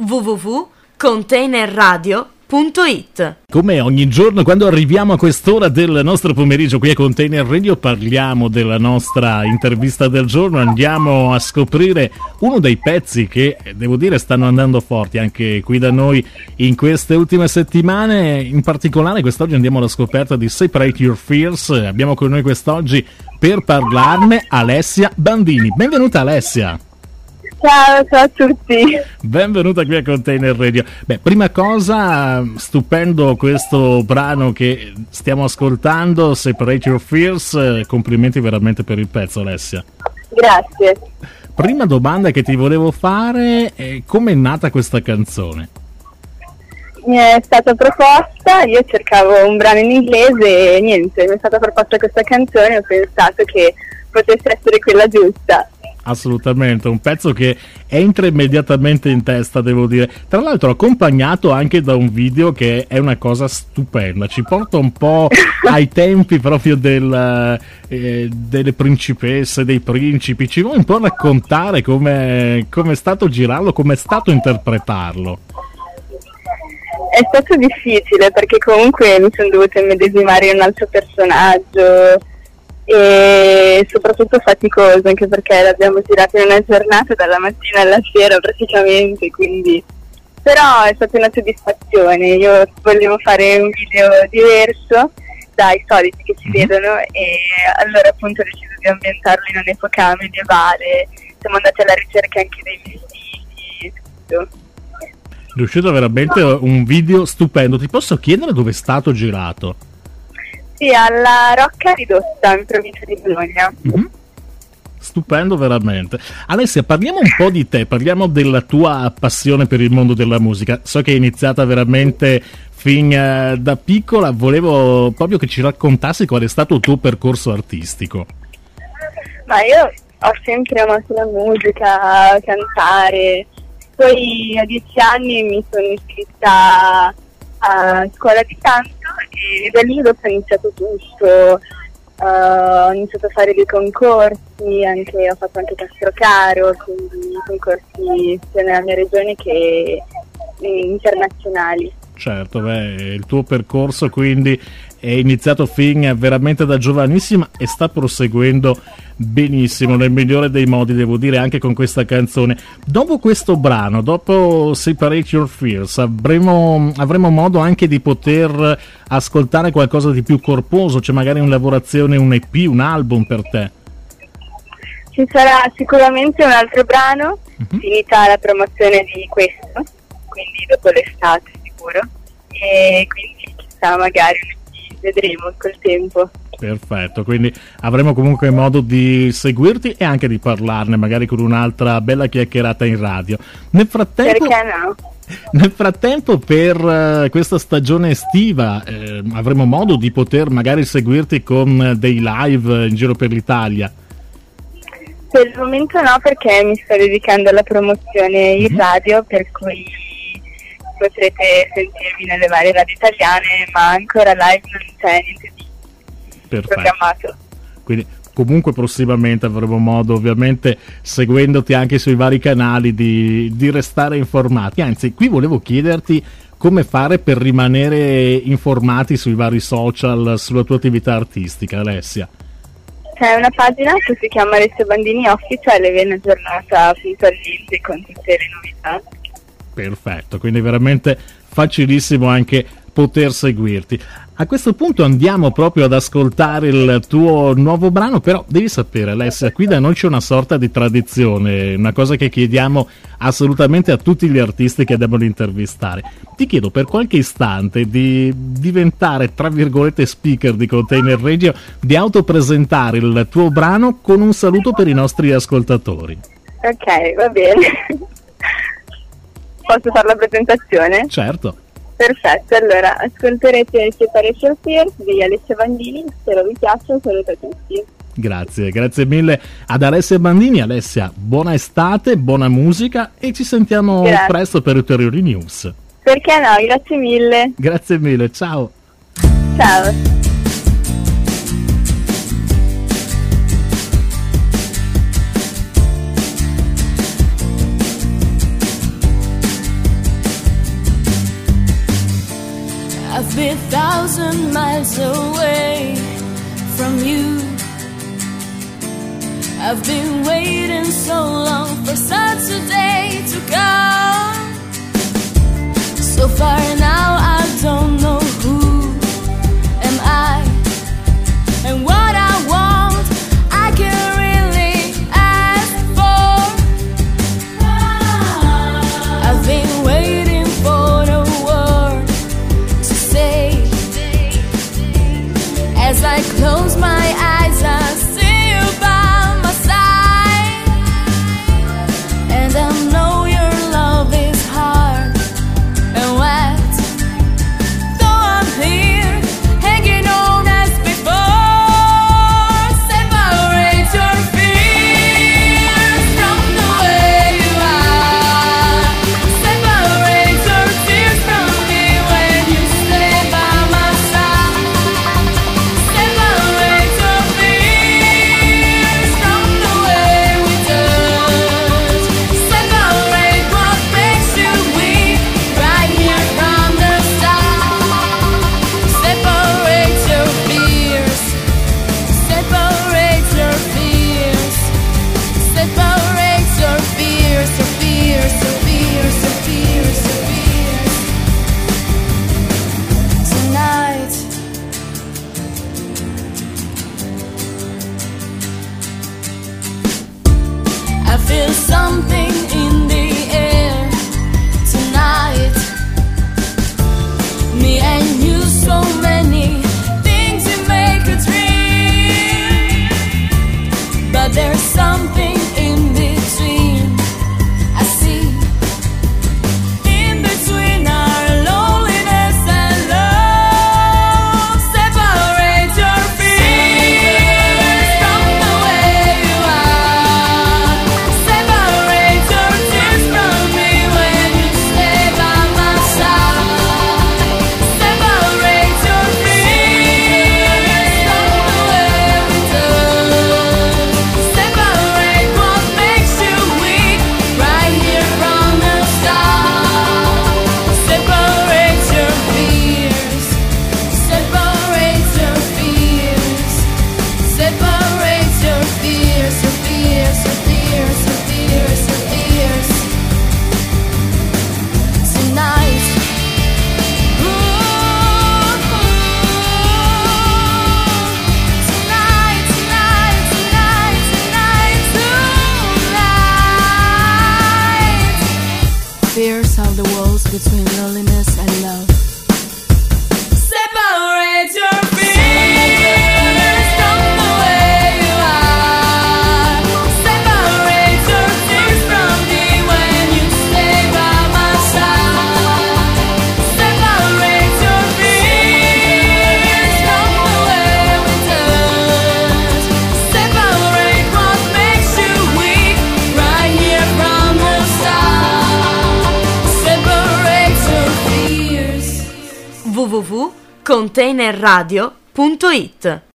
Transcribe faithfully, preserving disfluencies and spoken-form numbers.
w w w punto container radio punto it. Come ogni giorno, quando arriviamo a quest'ora del nostro pomeriggio qui a Container Radio, parliamo della nostra intervista del giorno, andiamo a scoprire uno dei pezzi che, devo dire, stanno andando forti anche qui da noi in queste ultime settimane. In particolare quest'oggi andiamo alla scoperta di Separate Your Fears. Abbiamo con noi quest'oggi per parlarne Alessia Bandini. Benvenuta Alessia! Ciao, ciao a tutti. Benvenuta qui a Container Radio. Beh, prima cosa, stupendo questo brano che stiamo ascoltando, Separate Your Fears. Complimenti veramente per il pezzo, Alessia. Grazie. Prima domanda che ti volevo fare è: come è nata questa canzone? Mi è stata proposta, io cercavo un brano in inglese e niente, mi è stata proposta questa canzone e ho pensato che potesse essere quella giusta. Assolutamente, un pezzo che entra immediatamente in testa, devo dire. Tra l'altro accompagnato anche da un video che è una cosa stupenda, ci porta un po' ai tempi proprio del, eh, delle principesse, dei principi. Ci vuoi un po' raccontare come è stato girarlo, come è stato interpretarlo? È stato difficile perché comunque mi sono dovuta immedesimare in un altro personaggio e soprattutto faticoso, anche perché l'abbiamo girato in una giornata dalla mattina alla sera praticamente, quindi però è stata una soddisfazione. Io volevo fare un video diverso dai soliti che si mm-hmm. vedono e allora appunto ho deciso di ambientarlo in un'epoca medievale, siamo andati alla ricerca anche dei vestiti e tutto. È uscito veramente un video stupendo. Ti posso chiedere dove è stato girato? Sì, alla Rocca Ridotta, in provincia di Bologna. Mm-hmm. Stupendo veramente. Alessia, parliamo un po' di te, parliamo della tua passione per il mondo della musica. So che è iniziata veramente fin uh, da piccola, volevo proprio che ci raccontassi qual è stato il tuo percorso artistico. Ma io ho sempre amato la musica, cantare, poi a dieci anni mi sono iscritta a scuola di canto e da lì dopo ho iniziato tutto, uh, ho iniziato a fare dei concorsi, anche, ho fatto anche Castrocaro, quindi concorsi sia nella mia regione che internazionali. Certo, beh, il tuo percorso quindi è iniziato fin veramente da giovanissima e sta proseguendo benissimo, nel migliore dei modi, devo dire, anche con questa canzone. Dopo questo brano, dopo Separate Your Fears, avremo, avremo modo anche di poter ascoltare qualcosa di più corposo, c'è magari una lavorazione, un E P, un album per te? Ci sarà sicuramente un altro brano, uh-huh. finita la promozione di questo, quindi dopo l'estate sicuro, e quindi chissà, magari vedremo col tempo. Perfetto, quindi avremo comunque modo di seguirti e anche di parlarne magari con un'altra bella chiacchierata in radio. Nel frattempo, perché no? Nel frattempo per uh, questa stagione estiva eh, avremo modo di poter magari seguirti con dei live in giro per l'Italia? Per il momento no, perché mi sto dedicando alla promozione in mm-hmm. radio, per cui potrete sentirmi nelle varie radio italiane, ma ancora live non c'è niente di Perfetto. programmato. Quindi comunque prossimamente avremo modo, ovviamente seguendoti anche sui vari canali, di, di restare informati. Anzi, qui volevo chiederti come fare per rimanere informati sui vari social, sulla tua attività artistica, Alessia. C'è una pagina che si chiama Alessia Bandini Official e viene aggiornata puntualmente con tutte le novità. Perfetto, quindi veramente facilissimo anche poter seguirti. A questo punto andiamo proprio ad ascoltare il tuo nuovo brano, però devi sapere, Alessia, qui da noi c'è una sorta di tradizione, una cosa che chiediamo assolutamente a tutti gli artisti che andiamo ad intervistare. Ti chiedo per qualche istante di diventare, tra virgolette, speaker di Container Radio, di autopresentare il tuo brano con un saluto per i nostri ascoltatori. Ok, va bene. Posso fare la presentazione? Certo. Perfetto, allora ascolterete Separate Your Fears di Alessia Bandini, spero vi piaccia, saluto a tutti. Grazie, grazie mille ad Alessia Bandini. Alessia, buona estate, buona musica e ci sentiamo grazie. presto per ulteriori news. Perché no, grazie mille. Grazie mille, ciao. Ciao. I've been thousand miles away from you. I've been waiting so long for such a day to come. So far now I don't know who am I and what I want. I can't really ask for. I've been waiting for the word to say. As I close my eyes I see you by my side, and I know your love is hard and wet. Though I'm here hanging on as before, separate your fears from the way you are. Separate your tears from me when you stay by my side. Separate your fears from the way we touch. Separate what makes you weak right here from the start. Separate your fears. Separate your fears. Separate your fears. Your fears. Your fears. Your fears. Your fears. Tonight. I feel something in the air tonight. Me and you, so many things we make a dream, but there's something in between. I see in between our loneliness and love. Separate your fears from the way you are. Separate your tears from me when you stay by my side. Separate your fears from the way we touch. Separate what makes you weak right here from the start. Separate your fears. Separate your fears. Separate your fears. Your fears. Your fears. Your fears. Your fears. Tonight. Ooh, tonight, tonight, tonight, tonight, tonight. Fears are the walls between loneliness and love. Separate your fears from the way you are. Separate your tears from me when you stay by my side. Separate your fears from the way we touch. Separate what makes you weak right here from the start. Separate your fears. w w w punto containerradio punto it